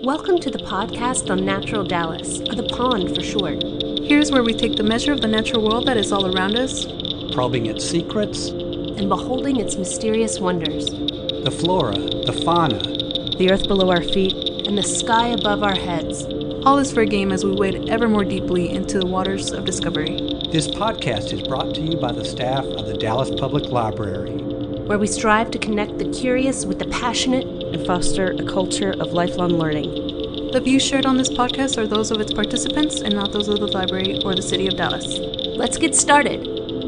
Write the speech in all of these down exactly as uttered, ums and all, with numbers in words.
Welcome to the podcast on Natural Dallas, or the Pond for short. Here's where we take the measure of the natural world that is all around us, probing its secrets, and beholding its mysterious wonders. The flora, the fauna, the earth below our feet, and the sky above our heads. All is for a game as we wade ever more deeply into the waters of discovery. This podcast is brought to you by the staff of the Dallas Public Library, where we strive to connect the curious with the passionate and foster a culture of lifelong learning. The views shared on this podcast are those of its participants and not those of the library or the city of Dallas. Let's get started.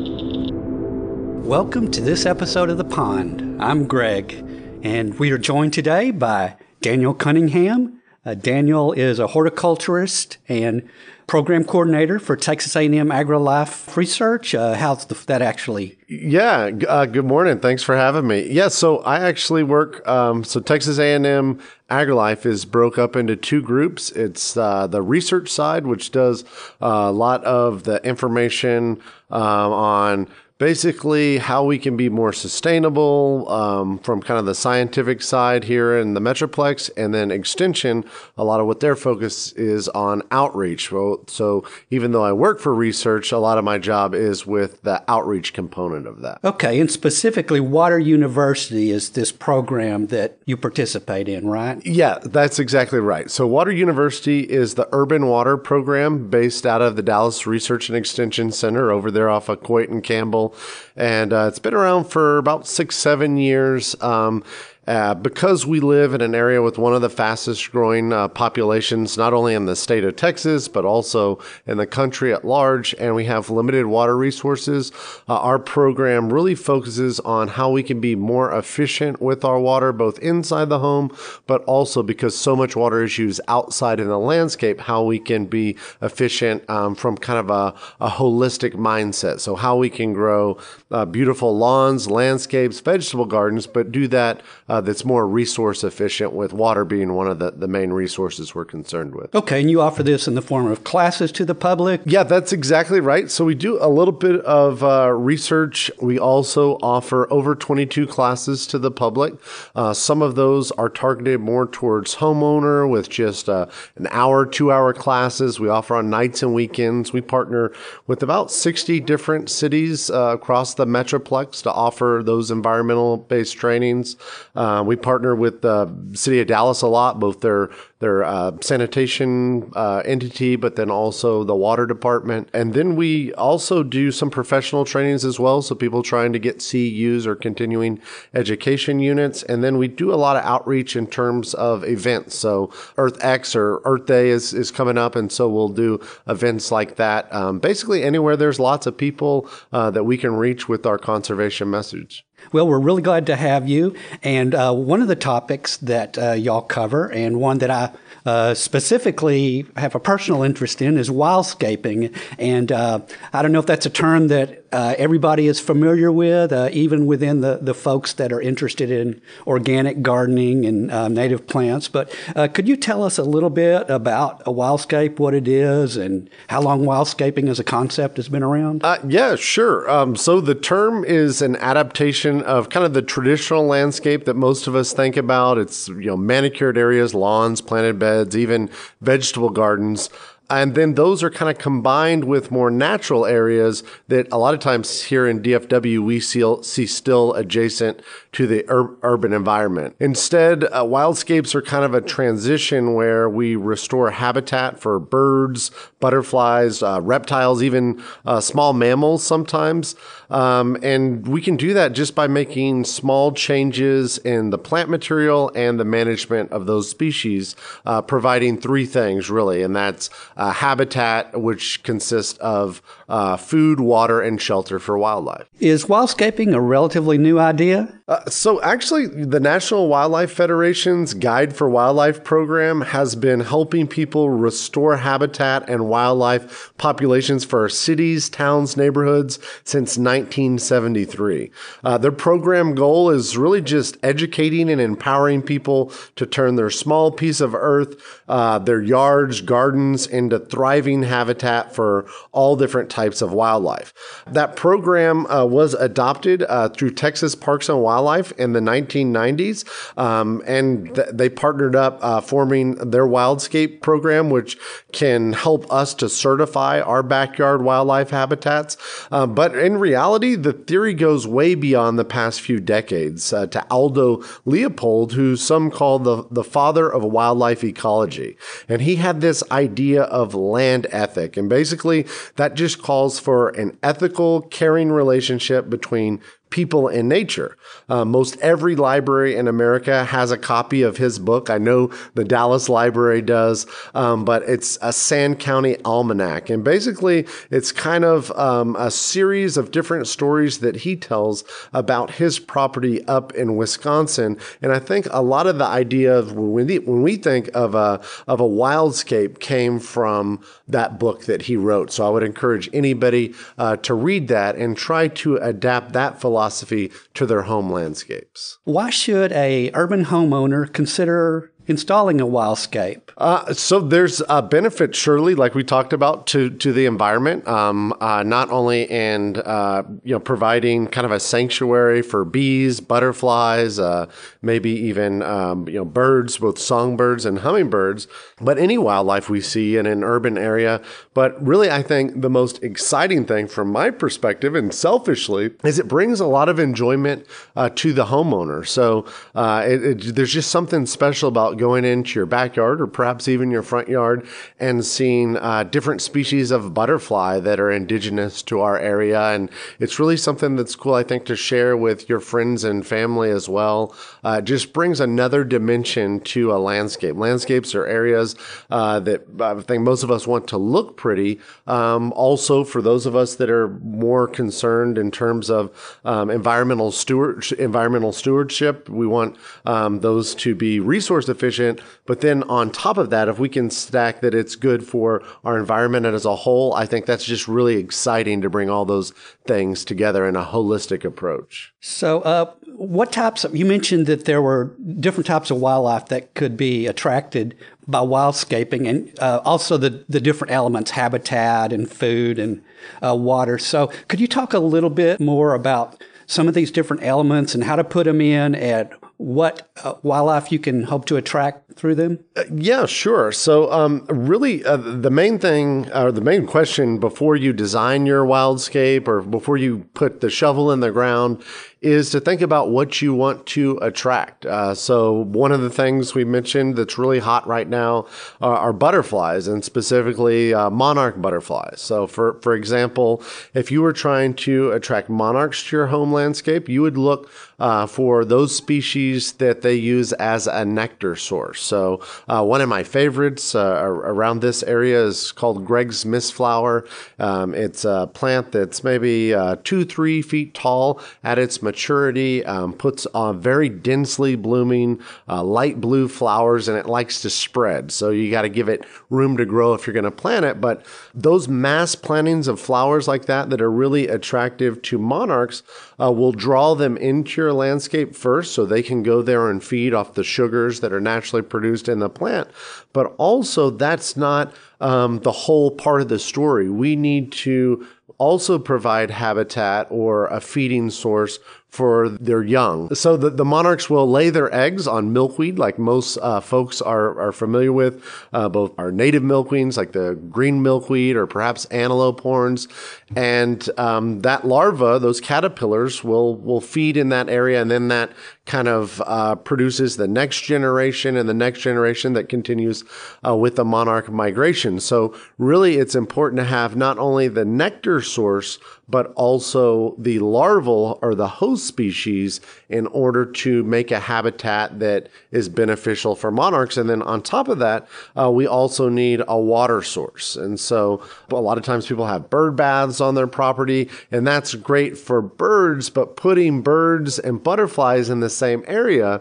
Welcome to this episode of The Pond. I'm Greg, and we are joined today by Daniel Cunningham. Uh, Daniel is a horticulturist and program coordinator for Texas A and M AgriLife Research. Uh, how's the, that actually? Yeah, uh, good morning. Thanks for having me. Yeah, so I actually work, um, so Texas A and M AgriLife is broke up into two groups. It's uh, the research side, which does uh, a lot of the information um, on basically how we can be more sustainable um, from kind of the scientific side here in the Metroplex, and then extension, a lot of what their focus is on outreach. Well, so even though I work for research, a lot of my job is with the outreach component of that. Okay, and specifically Water University is this program that you participate in, right? Yeah, that's exactly right. So Water University is the urban water program based out of the Dallas Research and Extension Center over there off of Coit and Campbell. And uh, it's been around for about six, seven years. Um, Uh, because we live in an area with one of the fastest growing uh, populations, not only in the state of Texas, but also in the country at large, and we have limited water resources, uh, our program really focuses on how we can be more efficient with our water, both inside the home, but also because so much water is used outside in the landscape, how we can be efficient um, from kind of a, a holistic mindset. So how we can grow uh, beautiful lawns, landscapes, vegetable gardens, but do that Uh, that's more resource efficient, with water being one of the, the main resources we're concerned with. Okay, and you offer this in the form of classes to the public? Yeah, that's exactly right. So we do a little bit of uh, research. We also offer over twenty-two classes to the public. Uh, some of those are targeted more towards homeowner with just uh, an hour, two-hour classes. We offer on nights and weekends. We partner with about sixty different cities uh, across the Metroplex to offer those environmental-based trainings. Uh, we partner with the city of Dallas a lot, both their their uh, sanitation uh, entity, but then also the water department. And then we also do some professional trainings as well, so people trying to get C E Us or continuing education units. And then we do a lot of outreach in terms of events. So Earth X or Earth Day is, is coming up, and so we'll do events like that. Um, basically anywhere there's lots of people uh, that we can reach with our conservation message. Well, we're really glad to have you. And uh, one of the topics that uh, y'all cover, and one that I uh, specifically have a personal interest in, is wildscaping. And uh, I don't know if that's a term that uh, everybody is familiar with, uh, even within the, the folks that are interested in organic gardening and uh, native plants. But uh, could you tell us a little bit about a wildscape, what it is, and how long wildscaping as a concept has been around? Uh, yeah, sure. Um, so the term is an adaptation of kind of the traditional landscape that most of us think about. It's, you know, manicured areas, lawns, planted beds, even vegetable gardens. And then those are kind of combined with more natural areas that a lot of times here in D F W we see, see still adjacent to the ur- urban environment. Instead, uh, wildscapes are kind of a transition where we restore habitat for birds, butterflies, uh, reptiles, even uh, small mammals sometimes. Um, and we can do that just by making small changes in the plant material and the management of those species, uh, providing three things really, and that's Uh, habitat, which consists of uh, food, water, and shelter for wildlife. Is wildscaping a relatively new idea? Uh, so actually, the National Wildlife Federation's Guide for Wildlife program has been helping people restore habitat and wildlife populations for our cities, towns, neighborhoods since nineteen seventy-three. Uh, their program goal is really just educating and empowering people to turn their small piece of earth, uh, their yards, gardens, into thriving habitat for all different types of wildlife. That program uh, was adopted uh, through Texas Parks and Wildlife in the nineteen nineties, um, and th- they partnered up uh, forming their Wildscape program, which can help us to certify our backyard wildlife habitats. Uh, but in reality, the theory goes way beyond the past few decades uh, to Aldo Leopold, who some call the, the father of wildlife ecology. And he had this idea of land ethic. And basically, that just calls for an ethical, caring relationship between people and nature. Uh, most every library in America has a copy of his book. I know the Dallas Library does, um, but it's a Sand County Almanac. And basically, it's kind of um, a series of different stories that he tells about his property up in Wisconsin. And I think a lot of the idea of when we, when we think of a, of a wildscape came from that book that he wrote. So I would encourage anybody uh, to read that and try to adapt that philosophy philosophy to their home landscapes. Why should a urban homeowner consider installing a wildscape? Uh, so there's a benefit, surely, like we talked about, to to the environment. Um, uh, not only in uh, you know providing kind of a sanctuary for bees, butterflies, uh, maybe even um, you know birds, both songbirds and hummingbirds, but any wildlife we see in an urban area. But really, I think the most exciting thing from my perspective, and selfishly, is it brings a lot of enjoyment uh, to the homeowner. So uh, it, it, there's just something special about going into your backyard or perhaps even your front yard and seeing uh, different species of butterfly that are indigenous to our area. And it's really something that's cool, I think, to share with your friends and family as well. Uh, it just brings another dimension to a landscape. Landscapes are areas uh, that I think most of us want to look pretty. Um, also, for those of us that are more concerned in terms of um, environmental steward environmental stewardship, we want um, those to be resource efficient. But then on top of that, if we can stack that it's good for our environment as a whole, I think that's just really exciting to bring all those things together in a holistic approach. So uh, what types of, you mentioned that there were different types of wildlife that could be attracted by wildscaping, and uh, also the, the different elements, habitat and food and uh, water. So could you talk a little bit more about some of these different elements and how to put them in, and what uh, wildlife you can hope to attract through them? Uh, yeah, sure. So um, really, uh, the main thing, or the main question before you design your wildscape or before you put the shovel in the ground is to think about what you want to attract. Uh, so one of the things we mentioned that's really hot right now are, are butterflies, and specifically uh, monarch butterflies. So for, for example, if you were trying to attract monarchs to your home landscape, you would look uh, for those species that they use as a nectar source. So uh, one of my favorites uh, around this area is called Greg's Mistflower. Um, it's a plant that's maybe uh, two, three feet tall at its maturity, um, puts on very densely blooming uh, light blue flowers, and it likes to spread. So you got to give it room to grow if you're going to plant it. But those mass plantings of flowers like that that are really attractive to monarchs uh, will draw them into your landscape first, so they can go there and feed off the sugars that are naturally produced in the plant. But also, that's not um, the whole part of the story. We need to also provide habitat or a feeding source for their young. So the, the monarchs will lay their eggs on milkweed, like most uh, folks are, are familiar with, uh, both our native milkweeds, like the green milkweed or perhaps antelope horns. And um, that larva, those caterpillars, will, will feed in that area, and then that kind of uh, produces the next generation and the next generation that continues uh, with the monarch migration. So really, it's important to have not only the nectar source, but also the larval or the host species in order to make a habitat that is beneficial for monarchs. And then on top of that, uh, we also need a water source. And so a lot of times people have bird baths on their property, and that's great for birds, but putting birds and butterflies in the same area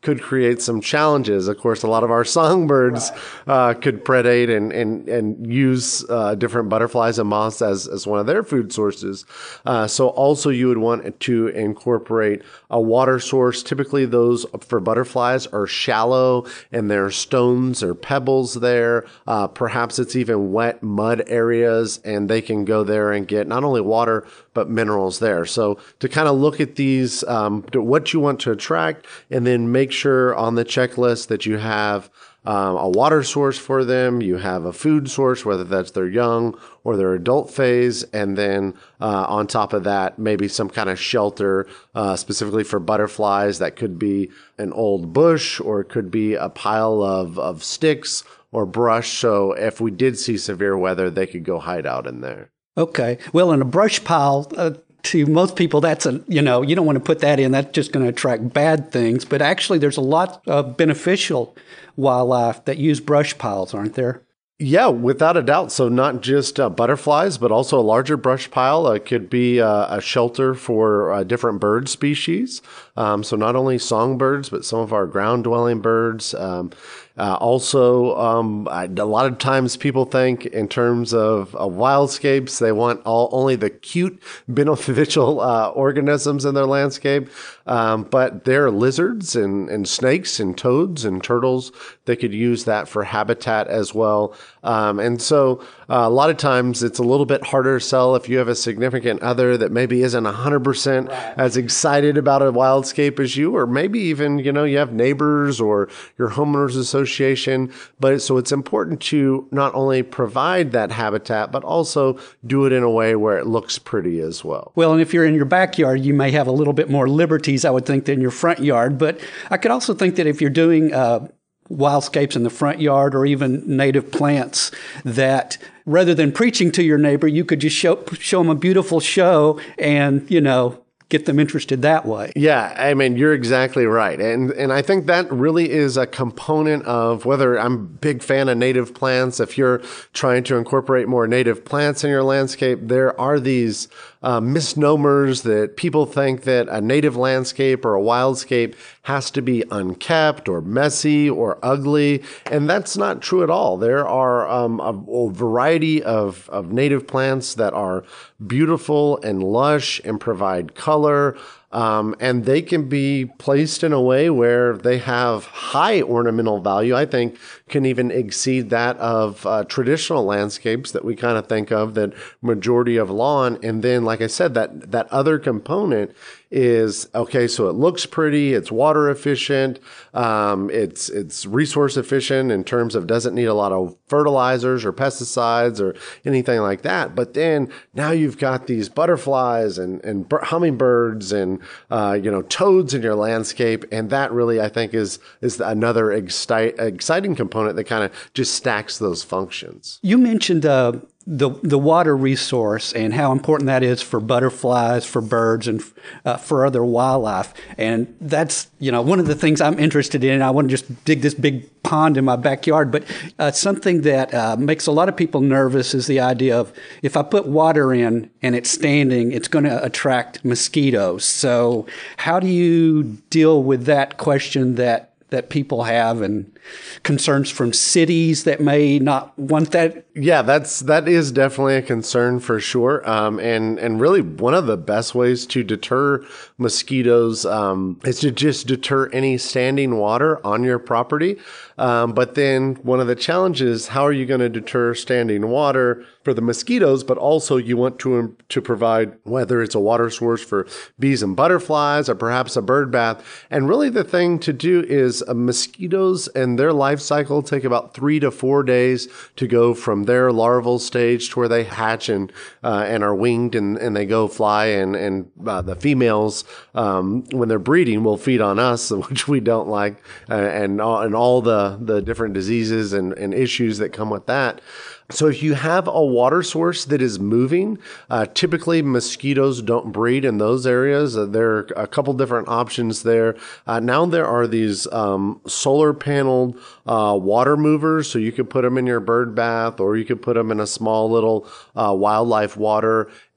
could create some challenges. Of course, a lot of our songbirds uh, could predate and and and use uh, different butterflies and moths as as one of their food sources. Uh, so also you would want to incorporate a water source. Typically, those for butterflies are shallow, and there are stones or pebbles there. Uh, perhaps it's even wet mud areas, and they can go there and get not only water but minerals there. So to kind of look at these, um, what you want to attract, and then make sure on the checklist that you have um, a water source for them, you have a food source, whether that's their young or their adult phase, and then uh, on top of that, maybe some kind of shelter uh, specifically for butterflies. That could be an old bush, or it could be a pile of, of sticks or brush. So if we did see severe weather, they could go hide out in there. Okay. Well, in a brush pile, uh, to most people, that's a, you know, you don't want to put that in. That's just going to attract bad things. But actually, there's a lot of beneficial wildlife that use brush piles, aren't there? Yeah, without a doubt. So not just uh, butterflies, but also a larger brush pile. It could be uh, a shelter for uh, different bird species. Um, so not only songbirds, but some of our ground-dwelling birds. Um, uh, also, um, I, a lot of times people think in terms of uh, wildscapes, they want all, only the cute beneficial uh, organisms in their landscape. Um, but there are lizards and, and snakes and toads and turtles. They could use that for habitat as well. Um, and so uh, a lot of times it's a little bit harder to sell if you have a significant other that maybe isn't one hundred percent right. as excited about a wildscape as you, or maybe even, you know, you have neighbors or your homeowners association. But so it's important to not only provide that habitat, but also do it in a way where it looks pretty as well. Well, and if you're in your backyard, you may have a little bit more liberties, I would think, than your front yard. But I could also think that if you're doing uh, wildscapes in the front yard or even native plants, that rather than preaching to your neighbor, you could just show, show them a beautiful show and, you know, get them interested that way. Yeah, I mean, you're exactly right. And and I think that really is a component of whether I'm a big fan of native plants. If you're trying to incorporate more native plants in your landscape, there are these uh, misnomers that people think that a native landscape or a wildscape has to be unkept or messy or ugly. And that's not true at all. There are um, a, a variety of, of native plants that are beautiful and lush and provide color. Um, and they can be placed in a way where they have high ornamental value. I think can even exceed that of uh, traditional landscapes that we kind of think of, that majority of lawn. And then, like I said, that that other component is, okay, so it looks pretty, it's water efficient, um, it's it's resource efficient in terms of doesn't need a lot of fertilizers or pesticides or anything like that. But then now you've got these butterflies and, and hummingbirds and uh, you know, toads in your landscape, and that really, I think, is is another excite, exciting component that kind of just stacks those functions. You mentioned uh, the the water resource and how important that is for butterflies, for birds, and uh, for other wildlife. And that's, you know, one of the things I'm interested in. I want to just dig this big pond in my backyard, but uh, something that uh, makes a lot of people nervous is the idea of if I put water in and it's standing, it's going to attract mosquitoes. So how do you deal with that question that that people have, and concerns from cities that may not want that? Yeah, that's that is definitely a concern for sure. Um, and and really one of the best ways to deter mosquitoes um, is to just deter any standing water on your property. Um, but then one of the challenges, how are you going to deter standing water for the mosquitoes? But also you want to to provide, whether it's a water source for bees and butterflies or perhaps a bird bath. And really the thing to do is uh, mosquitoes and their life cycle take about three to four days to go from their larval stage to where they hatch and uh, and are winged and, and they go fly. And, and uh, the females, um, when they're breeding, will feed on us, which we don't like, uh, and, and all the, the different diseases and, and issues that come with that. So if you have a water source that is moving, uh, typically mosquitoes don't breed in those areas. Uh, there are a couple different options there. Uh, now there are these um, solar paneled uh, water movers, so you could put them in your bird bath, or you could put them in a small little uh, wildlife water.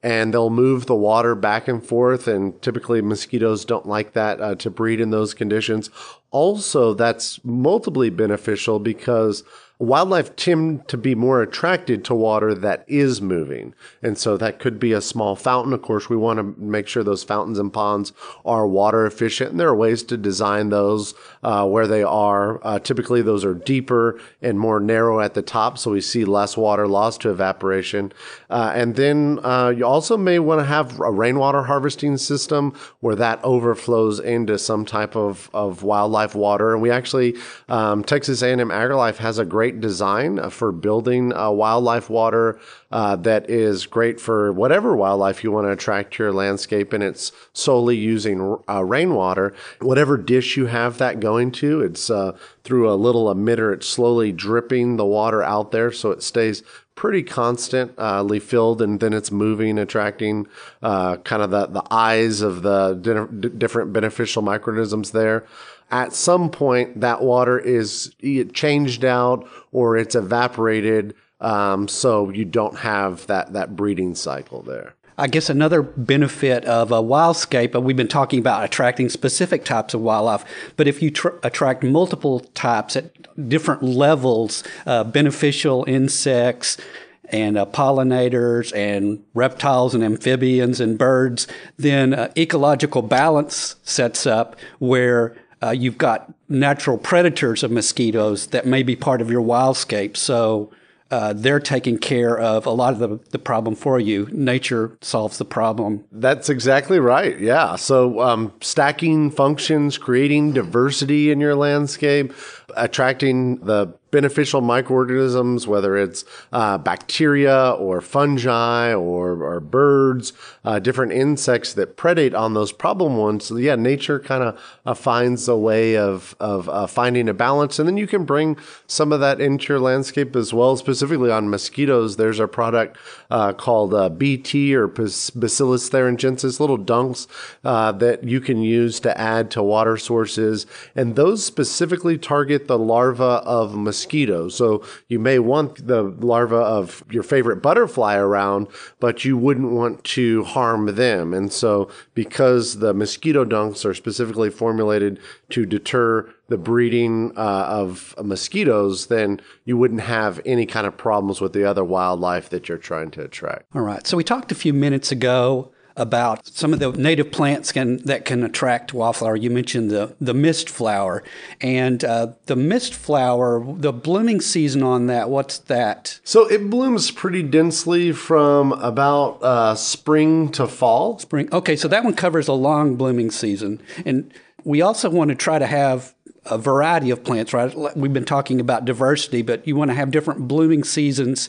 and they'll move the water back and forth. And typically mosquitoes don't like that uh, to breed in those conditions. Also, that's multiply beneficial because wildlife tend to be more attracted to water that is moving. And so that could be a small fountain. Of course, we want to make sure those fountains and ponds are water efficient. And there are ways to design those uh, where they are. Uh, typically, those are deeper and more narrow at the top, so we see less water lost to evaporation. Uh, and then uh, you also may want to have a rainwater harvesting system where that overflows into some type of, of wildlife water. And we actually, um, Texas A and M AgriLife has a great design for building uh, wildlife water uh, that is great for whatever wildlife you want to attract to your landscape, and it's solely using uh, rainwater. Whatever dish you have that going to, it's uh, through a little emitter, it's slowly dripping the water out there so it stays pretty constantly uh, filled, and then it's moving, attracting uh, kind of the, the eyes of the di- different beneficial microorganisms there. At some point, that water is changed out or it's evaporated, um, so you don't have that, that breeding cycle there. I guess another benefit of a wildscape, uh, we've been talking about attracting specific types of wildlife, but if you tr- attract multiple types at different levels, uh, beneficial insects and uh, pollinators and reptiles and amphibians and birds, then uh, ecological balance sets up where Uh, you've got natural predators of mosquitoes that may be part of your wildscape. So uh, they're taking care of a lot of the, the problem for you. Nature solves the problem. That's exactly right. Yeah. So um, stacking functions, creating diversity in your landscape, attracting the beneficial microorganisms, whether it's uh, bacteria or fungi or, or birds, uh, different insects that predate on those problem ones. So yeah, nature kind of uh, finds a way of of uh, finding a balance, and then you can bring some of that into your landscape as well. Specifically on mosquitoes, there's a product uh, called uh, B T or Bacillus thuringiensis, little dunks uh, that you can use to add to water sources, and those specifically target the larva of mosquitoes. Mosquitoes. So you may want the larva of your favorite butterfly around, but you wouldn't want to harm them. And so because the mosquito dunks are specifically formulated to deter the breeding uh, of mosquitoes, then you wouldn't have any kind of problems with the other wildlife that you're trying to attract. All right. So we talked a few minutes ago about some of the native plants can, that can attract wildflower. You mentioned the, the mist flower. And uh, the mist flower, the blooming season on that, what's that? So it blooms pretty densely from about uh, spring to fall. Spring. Okay, so that one covers a long blooming season. And we also want to try to have a variety of plants, right? We've been talking about diversity, but you want to have different blooming seasons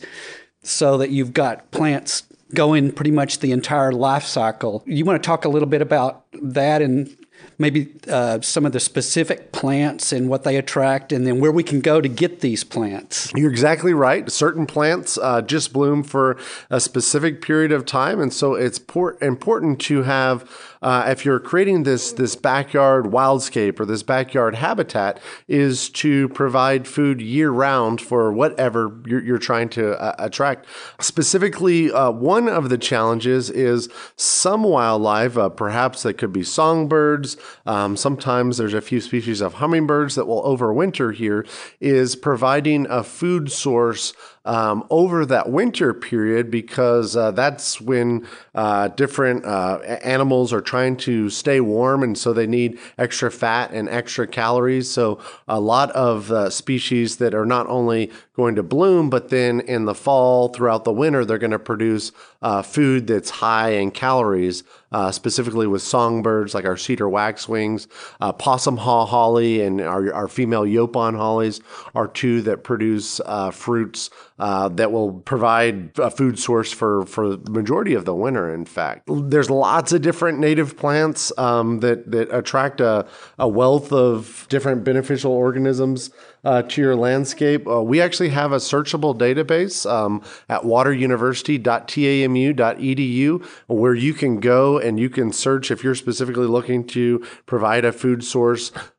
so that you've got plants going pretty much the entire life cycle. You want to talk a little bit about that and maybe uh, some of the specific plants and what they attract, and then where we can go to get these plants. You're exactly right. Certain plants uh, just bloom for a specific period of time, and so it's por- important to have, uh, if you're creating this this backyard wildscape or this backyard habitat, is to provide food year-round for whatever you're, you're trying to uh, attract. Specifically, uh, one of the challenges is some wildlife, uh, perhaps that could be songbirds, Um, sometimes there's a few species of hummingbirds that will overwinter here, is providing a food source um, over that winter period, because uh, that's when uh, different uh, animals are trying to stay warm, and so they need extra fat and extra calories. So a lot of uh, species that are not only going to bloom, but then in the fall, throughout the winter, they're going to produce uh, food that's high in calories, uh, specifically with songbirds like our cedar waxwings, uh, possum haw holly, and our, our female yopon hollies are two that produce uh, fruits uh, that will provide a food source for, for the majority of the winter, in fact. There's lots of different native plants um, that, that attract a, a wealth of different beneficial organisms Uh, to your landscape. Uh, we actually have a searchable database um, at water university dot t a m u dot e d u where you can go and you can search if you're specifically looking to provide a food source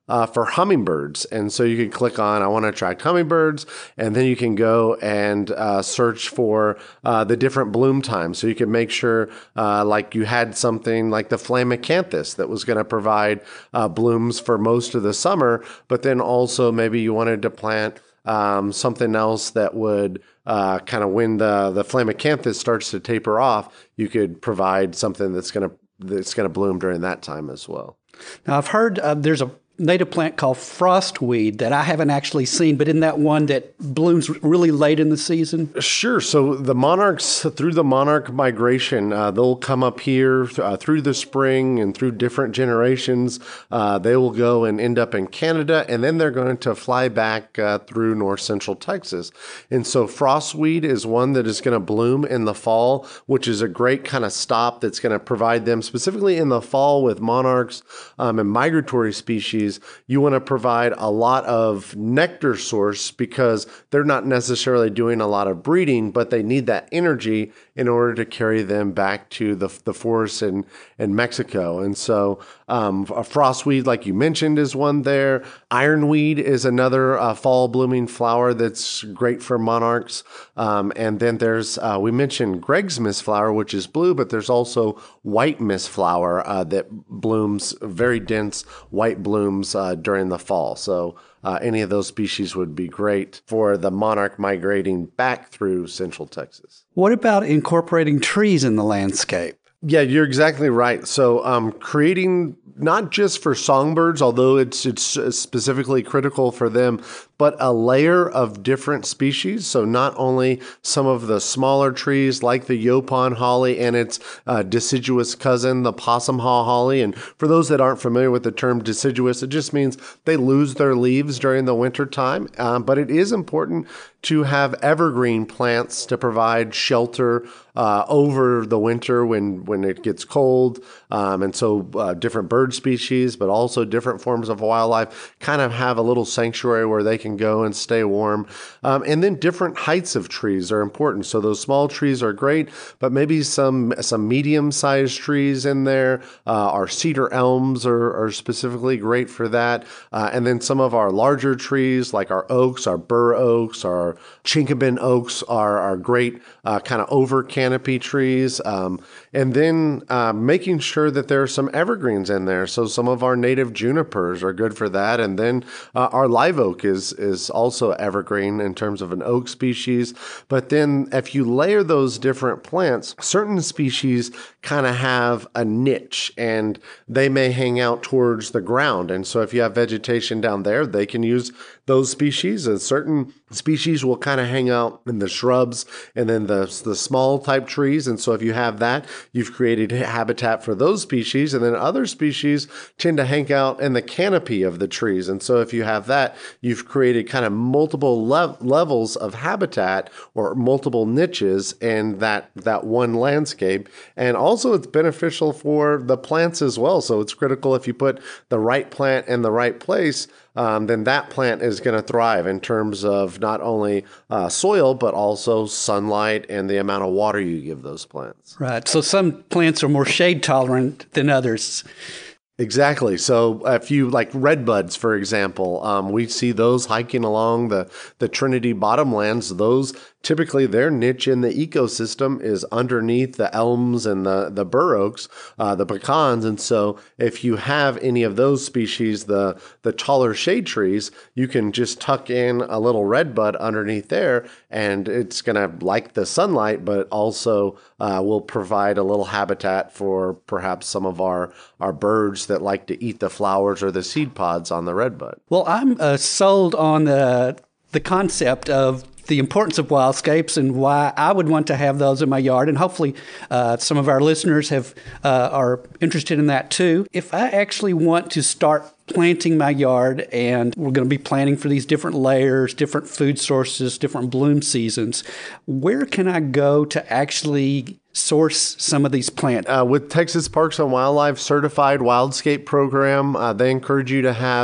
uh, for hummingbirds. And so you can click on, I want to attract hummingbirds, and then you can go and uh, search for uh, the different bloom times. So you can make sure uh, like you had something like the Flamicanthus that was going to provide uh, blooms for most of the summer, but then also maybe you wanted to plant um, something else that would uh, kind of when the, the Flamicanthus starts to taper off, you could provide something that's going to that's going to bloom during that time as well. Now, I've heard uh, there's a native plant called frostweed that I haven't actually seen, but isn't that one that blooms really late in the season? Sure. So the monarchs, through the monarch migration, uh, they'll come up here uh, through the spring and through different generations. Uh, they will go and end up in Canada, and then they're going to fly back uh, through north central Texas. And so frostweed is one that is going to bloom in the fall, which is a great kind of stop that's going to provide them specifically in the fall with monarchs um, and migratory species. You want to provide a lot of nectar source because they're not necessarily doing a lot of breeding, but they need that energy in order to carry them back to the, the forests in, in Mexico. And so um, a frostweed, like you mentioned, is one there. Ironweed is another uh, fall blooming flower that's great for monarchs. Um, and then there's, uh, we mentioned Greg's mistflower, which is blue, but there's also white mistflower uh, that blooms, very dense white blooms uh, during the fall. So uh, any of those species would be great for the monarch migrating back through central Texas. What about incorporating trees in the landscape? Yeah, you're exactly right. So um, creating not just for songbirds, although it's it's specifically critical for them, but a layer of different species. So not only some of the smaller trees like the Yaupon holly and its uh, deciduous cousin, the possum haw holly. And for those that aren't familiar with the term deciduous, it just means they lose their leaves during the winter time. Um, but it is important to have evergreen plants to provide shelter uh, over the winter when, when it gets cold. Um, and so uh, different bird species, but also different forms of wildlife kind of have a little sanctuary where they can go and stay warm. Um, and then different heights of trees are important. So those small trees are great, but maybe some some medium-sized trees in there. Uh, our cedar elms are, are specifically great for that. Uh, and then some of our larger trees like our oaks, our bur oaks, our Chinkapin oaks are, are great uh, kind of over canopy trees. Um, and then uh, making sure that there are some evergreens in there. So some of our native junipers are good for that. And then uh, our live oak is, is also evergreen in terms of an oak species. But then if you layer those different plants, certain species kind of have a niche and they may hang out towards the ground. And so if you have vegetation down there, they can use those species. And certain species will kind of hang out in the shrubs and then the, the small type trees. And so if you have that, you've created habitat for those species. And then other species tend to hang out in the canopy of the trees. And so if you have that, you've created kind of multiple le- levels of habitat or multiple niches in that, that one landscape. And also it's beneficial for the plants as well. So it's critical if you put the right plant in the right place, Um, then that plant is going to thrive in terms of not only uh, soil, but also sunlight and the amount of water you give those plants. Right. So some plants are more shade tolerant than others. Exactly. So if you like redbuds, for example, um, we see those hiking along the, the Trinity bottomlands. Those typically their niche in the ecosystem is underneath the elms and the, the bur oaks, uh, the pecans. And so if you have any of those species, the, the taller shade trees, you can just tuck in a little redbud underneath there and it's going to like the sunlight, but also uh, will provide a little habitat for perhaps some of our, our birds that like to eat the flowers or the seed pods on the redbud. Well, I'm uh, sold on the the concept of the importance of wildscapes and why I would want to have those in my yard. And hopefully uh, some of our listeners have uh, are interested in that too. If I actually want to start planting my yard and we're going to be planning for these different layers, different food sources, different bloom seasons, where can I go to actually source some of these plants? Uh, with Texas Parks and Wildlife Certified Wildscape Program, uh, they encourage you to have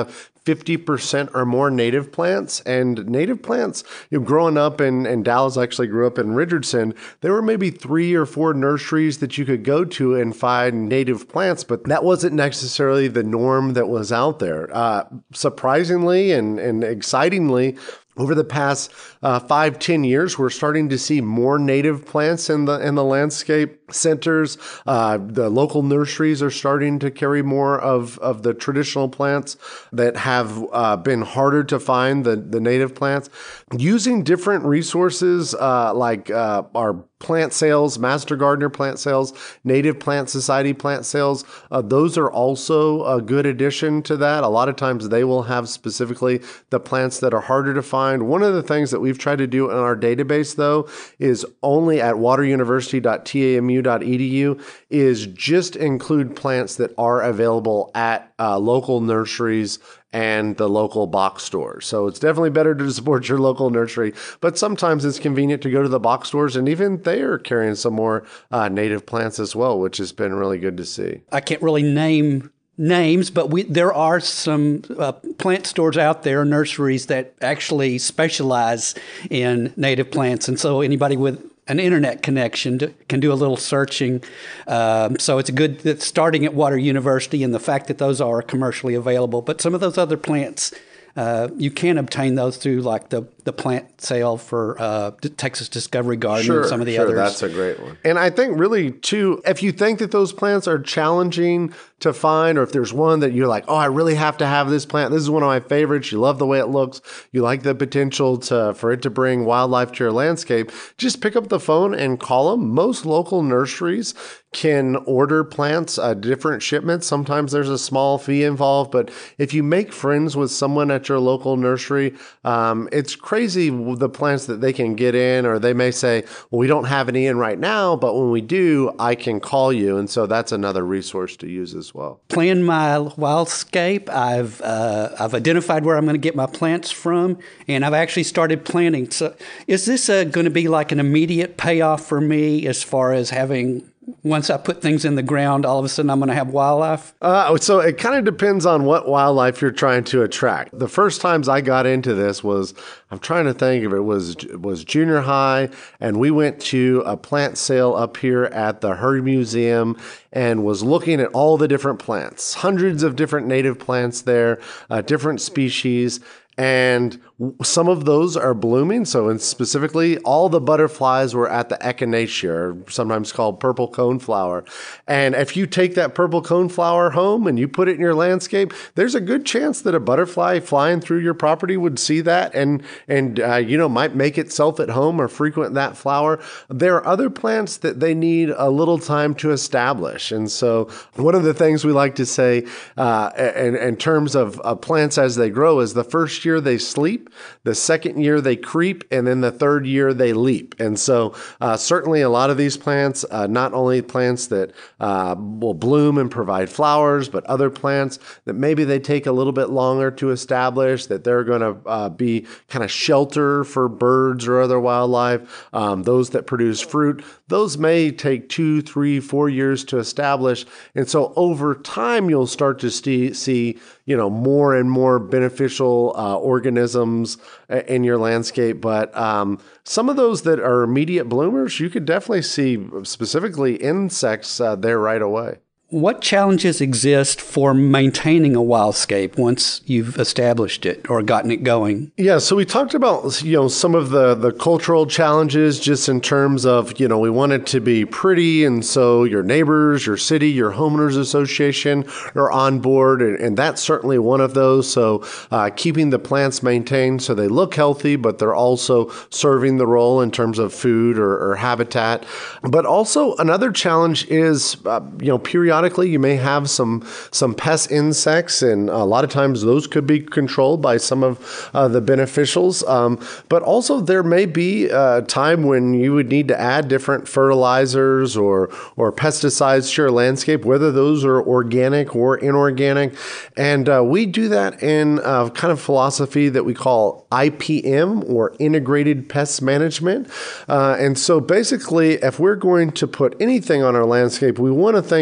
fifty percent or more native plants. And native plants, you know, growing up in, in Dallas, I actually grew up in Richardson, there were maybe three or four nurseries that you could go to and find native plants, but that wasn't necessarily the norm that was out there. Uh, surprisingly and, and excitingly, over the past uh, five, ten years, we're starting to see more native plants in the in the landscape centers. Uh, the local nurseries are starting to carry more of, of the traditional plants that have uh, been harder to find, the, the native plants. Using different resources uh, like uh, our plant sales, Master Gardener plant sales, Native Plant Society plant sales, uh, those are also a good addition to that. A lot of times they will have specifically the plants that are harder to find. One of the things that we've tried to do in our database, though, is only at water university dot T A M U dot E D U is just include plants that are available at uh, local nurseries and the local box stores. So it's definitely better to support your local nursery, but sometimes it's convenient to go to the box stores, and even they are carrying some more uh, native plants as well, which has been really good to see. I can't really name names, but we there are some uh, plant stores out there, nurseries that actually specialize in native plants, and so anybody with an internet connection to, can do a little searching. Um, so it's good that starting at Water University and the fact that those are commercially available. But some of those other plants, uh, you can obtain those through like the, the plant sale for uh, Texas Discovery Garden sure, and some of the sure, others. That's a great one. And I think really, too, if you think that those plants are challenging to find, or if there's one that you're like, oh, I really have to have this plant. This is one of my favorites. You love the way it looks. You like the potential to for it to bring wildlife to your landscape. Just pick up the phone and call them. Most local nurseries can order plants, uh, different shipments. Sometimes there's a small fee involved, but if you make friends with someone at your local nursery, um, it's crazy the plants that they can get in, or they may say, well, we don't have any in right now, but when we do, I can call you. And so that's another resource to use as well. Plan my wildscape. I've uh, I've identified where I'm going to get my plants from, and I've actually started planting. So is this uh, going to be like an immediate payoff for me as far as having, once I put things in the ground, all of a sudden I'm going to have wildlife? Uh, so it kind of depends on what wildlife you're trying to attract. The first times I got into this was, I'm trying to think if it was was junior high, and we went to a plant sale up here at the Hurd Museum and was looking at all the different plants, hundreds of different native plants there, uh, different species. And some of those are blooming. So in specifically, all the butterflies were at the echinacea, sometimes called purple coneflower. And if you take that purple coneflower home and you put it in your landscape, there's a good chance that a butterfly flying through your property would see that and, and uh, you know, might make itself at home or frequent that flower. There are other plants that they need a little time to establish. And so one of the things we like to say uh, in, in terms of uh, plants as they grow is the first year they sleep, the second year they creep, and then the third year they leap. And so uh, certainly a lot of these plants, uh, not only plants that uh, will bloom and provide flowers, but other plants that maybe they take a little bit longer to establish, that they're going to uh, be kind of shelter for birds or other wildlife. Um, those that produce fruit, those may take two, three, four years to establish. And so over time, you'll start to see, see you know, more and more beneficial uh, organisms in your landscape. But um, some of those that are immediate bloomers, you could definitely see specifically insects uh, there right away. What challenges exist for maintaining a wildscape once you've established it or gotten it going? Yeah, so we talked about, you know, some of the, the cultural challenges just in terms of, you know, we want it to be pretty. And so your neighbors, your city, your homeowners association are on board. And, and that's certainly one of those. So uh, keeping the plants maintained so they look healthy, but they're also serving the role in terms of food or, or habitat. But also another challenge is, uh, you know, periodically you may have some some pest insects, and a lot of times those could be controlled by some of uh, the beneficials. Um, but also there may be a time when you would need to add different fertilizers or or pesticides to your landscape, whether those are organic or inorganic. And uh, we do that in a kind of philosophy that we call I P M, or Integrated Pest Management. Uh, and so basically, if we're going to put anything on our landscape, we want to think about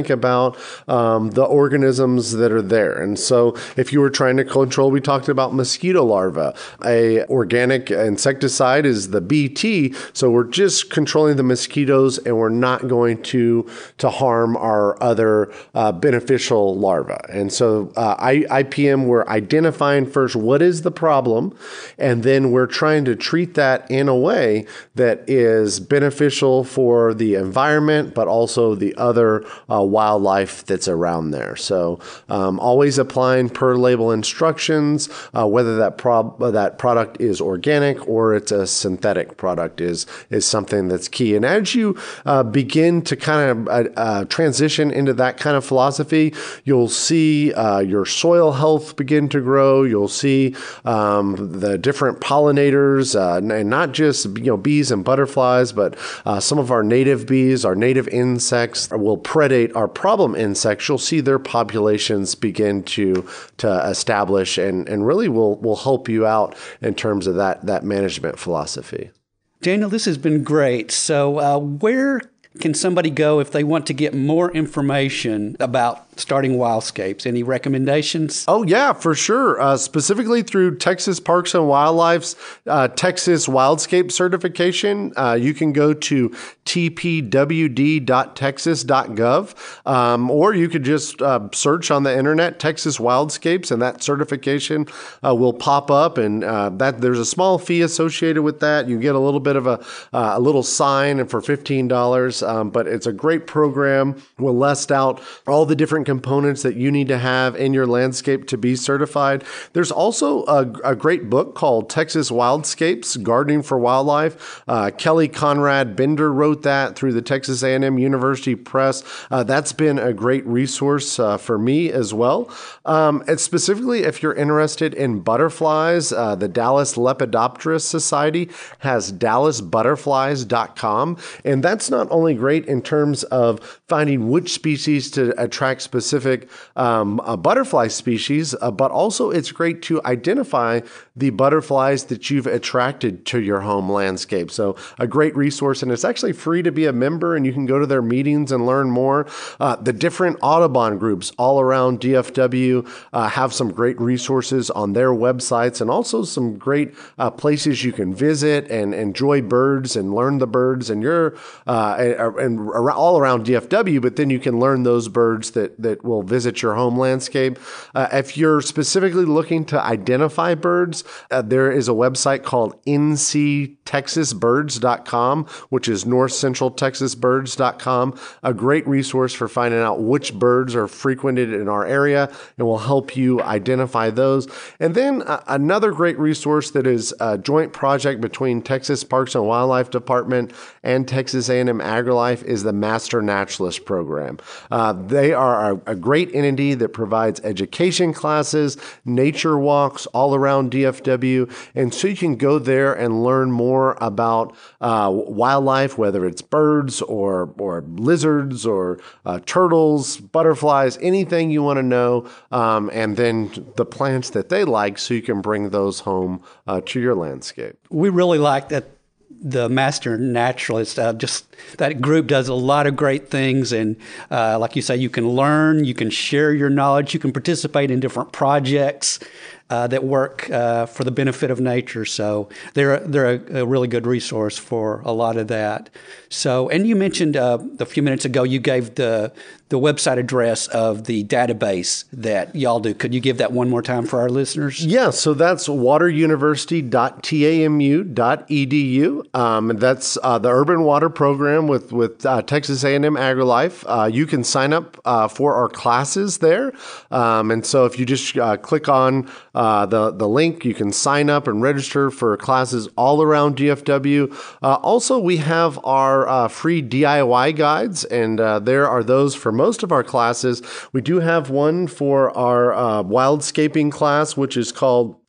out um, the organisms that are there. And so if you were trying to control, we talked about mosquito larvae. A organic insecticide is the B T. So we're just controlling the mosquitoes, and we're not going to, to harm our other uh, beneficial larvae. And so uh, I, IPM, we're identifying first what is the problem, and then we're trying to treat that in a way that is beneficial for the environment, but also the other uh, wildlife that's around there. So um, always applying per label instructions, uh, whether that prob- that product is organic or it's a synthetic product is is something that's key. And as you uh, begin to kind of uh, uh, transition into that kind of philosophy, you'll see uh, your soil health begin to grow. You'll see um, the different pollinators, uh, and not just you know bees and butterflies, but uh, some of our native bees, our native insects will predate our problem insects. You'll see their populations begin to to establish, and, and really will will help you out in terms of that that management philosophy. Daniel, this has been great. So uh, where can somebody go if they want to get more information about starting Wildscapes? Any recommendations? Oh, yeah, for sure. Uh, specifically through Texas Parks and Wildlife's uh, Texas Wildscape certification, uh, you can go to t p w d dot texas dot gov, um, or you could just uh, search on the internet Texas Wildscapes, and that certification uh, will pop up. And uh, that there's a small fee associated with that. You get a little bit of a, uh, a little sign for fifteen dollars. Um, but it's a great program. We'll list out all the different components that you need to have in your landscape to be certified. There's also a, a great book called Texas Wildscapes, Gardening for Wildlife. Uh, Kelly Conrad Bender wrote that through the Texas A and M University Press. Uh, that's been a great resource uh, for me as well. Um, and specifically, if you're interested in butterflies, uh, the Dallas Lepidopterist Society has dallas butterflies dot com, and that's not only great in terms of finding which species to attract specific um, uh, butterfly species, uh, but also it's great to identify the butterflies that you've attracted to your home landscape. So a great resource, and it's actually free to be a member, and you can go to their meetings and learn more. Uh, the different Audubon groups all around D F W uh, have some great resources on their websites, and also some great uh, places you can visit and enjoy birds and learn the birds, and your uh, and all around D F W, but then you can learn those birds that, that will visit your home landscape. Uh, if you're specifically looking to identify birds, uh, there is a website called N C Texas Birds dot com, which is North Central Texas Birds dot com, a great resource for finding out which birds are frequented in our area, and will help you identify those. And then uh, another great resource that is a joint project between Texas Parks and Wildlife Department and Texas A and M AgriLife is the Master Naturalist Program. Uh, they are a, a great entity that provides education classes, nature walks all around D F W, and so you can go there and learn more about uh, wildlife, whether it's birds or or lizards or uh, turtles, butterflies, anything you want to know, um, and then the plants that they like, so you can bring those home uh, to your landscape. We really like that. The Master Naturalist, uh, just that group does a lot of great things. And uh, like you say, you can learn, you can share your knowledge, you can participate in different projects uh, that work uh, for the benefit of nature. So they're, they're a, a really good resource for a lot of that. So, and you mentioned uh, a few minutes ago, you gave the the website address of the database that y'all do. Could you give that one more time for our listeners? Yeah, so that's water university dot tamu dot e d u. Um, and that's uh, the Urban Water Program with, with uh, Texas A and M AgriLife. Uh, you can sign up uh, for our classes there. Um, and so if you just uh, click on uh, the, the link, you can sign up and register for classes all around D F W. Uh, also, we have our uh, free D I Y guides, and uh, there are those for most of our classes. We do have one for our uh, wildscaping class, which is called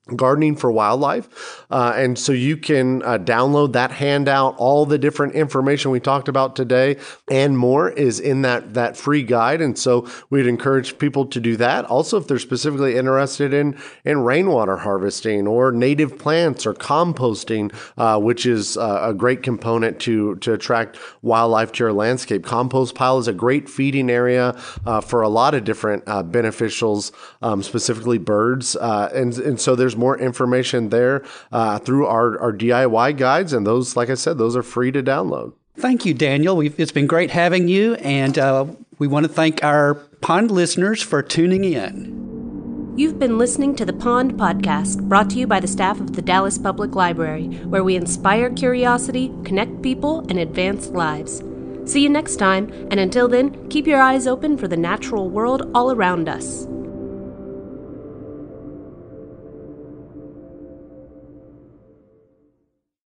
Gardening for Wildlife. Uh, and so you can uh, download that handout. All the different information we talked about today and more is in that, that free guide. And so we'd encourage people to do that. Also, if they're specifically interested in, in rainwater harvesting or native plants or composting, uh, which is uh, a great component to, to attract wildlife to your landscape. Compost pile is a great feeding area uh, for a lot of different uh, beneficials, um, specifically birds. Uh, and, and so there's more information there uh, through our, our D I Y guides. And those, like I said, those are free to download. Thank you, Daniel. We've, it's been great having you. And uh, we want to thank our Pond listeners for tuning in. You've been listening to the Pond Podcast, brought to you by the staff of the Dallas Public Library, where we inspire curiosity, connect people, and advance lives. See you next time, and until then, keep your eyes open for the natural world all around us.